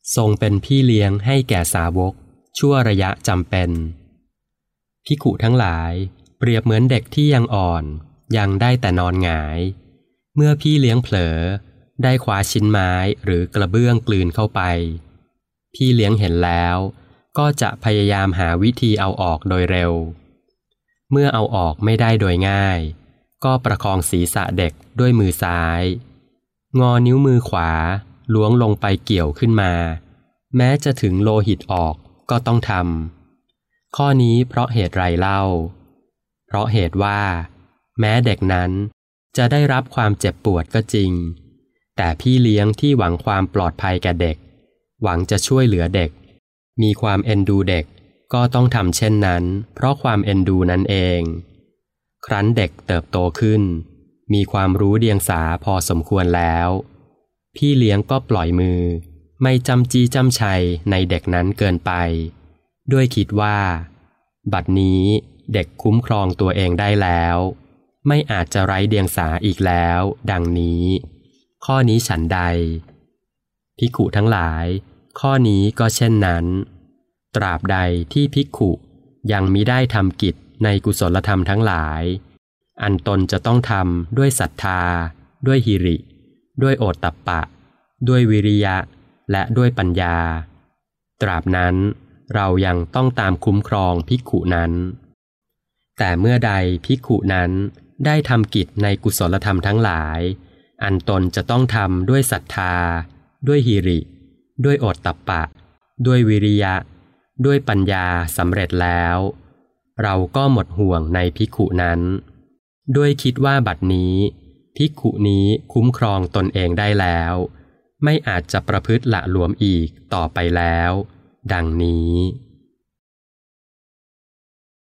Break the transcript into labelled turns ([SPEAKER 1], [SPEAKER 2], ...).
[SPEAKER 1] ทรงเป็นพี่เลี้ยงให้แก่สาวกชั่วระยะจำเป็นภิกขุทั้งหลายเปรียบเหมือนเด็กที่ยังอ่อนยังได้แต่นอนหงายเมื่อพี่เลี้ยงเผลอได้คว้าชิ้นไม้หรือกระเบื้องกลืนเข้าไปพี่เลี้ยงเห็นแล้วก็จะพยายามหาวิธีเอาออกโดยเร็วเมื่อเอาออกไม่ได้โดยง่ายก็ประคองศีรษะเด็กด้วยมือซ้ายงอนิ้วมือขวาล้วงลงไปเกี่ยวขึ้นมาแม้จะถึงโลหิตออกก็ต้องทำข้อนี้เพราะเหตุไรเล่าเพราะเหตุว่าแม้เด็กนั้นจะได้รับความเจ็บปวดก็จริงแต่พี่เลี้ยงที่หวังความปลอดภัยแก่เด็กหวังจะช่วยเหลือเด็กมีความเอ็นดูเด็กก็ต้องทำเช่นนั้นเพราะความเอ็นดูนั่นเองครั้นเด็กเติบโตขึ้นมีความรู้เดียงสาพอสมควรแล้วพี่เลี้ยงก็ปล่อยมือไม่จำจี้จำชัยในเด็กนั้นเกินไปด้วยคิดว่าบัดนี้เด็กคุ้มครองตัวเองได้แล้วไม่อาจจะไร้เดียงสาอีกแล้วดังนี้ข้อนี้ฉันใดภิกขุทั้งหลายข้อนี้ก็เช่นนั้นตราบใดที่ภิกขุยังมิได้ทำกิจในกุศลธรรมทั้งหลายอันตนจะต้องทำด้วยศรัทธาด้วยหิริด้วยโอตตัปปะด้วยวิริยะและด้วยปัญญาตราบนั้นเรายังต้องตามคุ้มครองภิกขุนั้นแต่เมื่อใดภิกขุนั้นได้ทำกิจในกุศลธรรมทั้งหลายอันตนจะต้องทำด้วยศรัทธาด้วยหิริด้วยโอตตัปปะด้วยวิริยะด้วยปัญญาสำเร็จแล้วเราก็หมดห่วงในภิกขุนั้นด้วยคิดว่าบัดนี้ภิกขุนี้คุ้มครองตนเองได้แล้วไม่อาจจะประพฤติละหลวมอีกต่อไปแล้วดังนี้